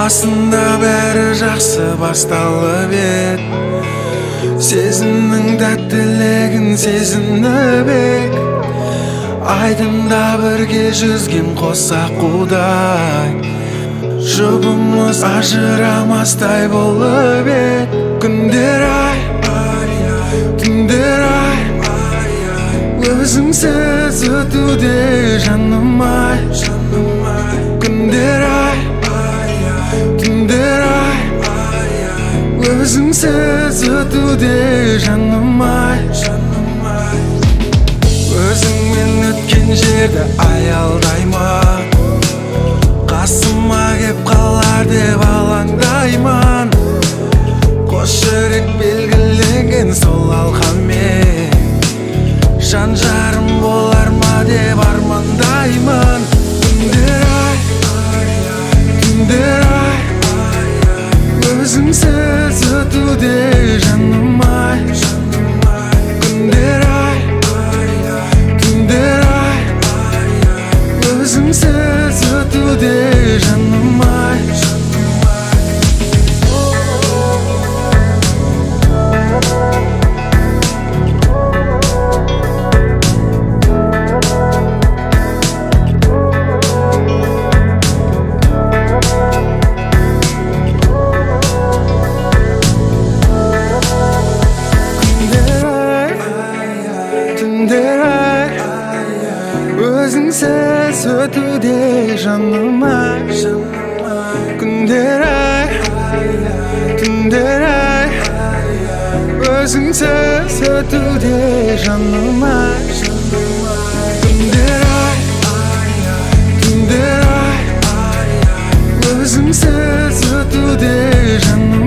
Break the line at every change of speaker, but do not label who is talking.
басында бәрі жақсы басталып ед сезімнің тәттілігін сезініп ек айдында бірге жүзген қос аққудай жұбымыз ажырамастай болып ед күндер ай түндер ай өзіңсіз өтуде жаным ай күндер ай түндер ай өзіңсіз өтуде жаным ай өзіңмен өткен жерді аялдаймын қасыма кеп қалар деп алаңдаймын қос жүрек белгіленген сол алқамен жан жарым болар ма деп армандаймын түндер ай түндер ай өзіңсіз өтуде жаным ай күндер ай түндер ай өзіңсіз өтуде жаным ай өзіңсіз өтуде жаным ай күндер ай түндер ай өзіңсіз өтуде жаным ай күндер ай түндер ай өзіңсіз өтуде жаным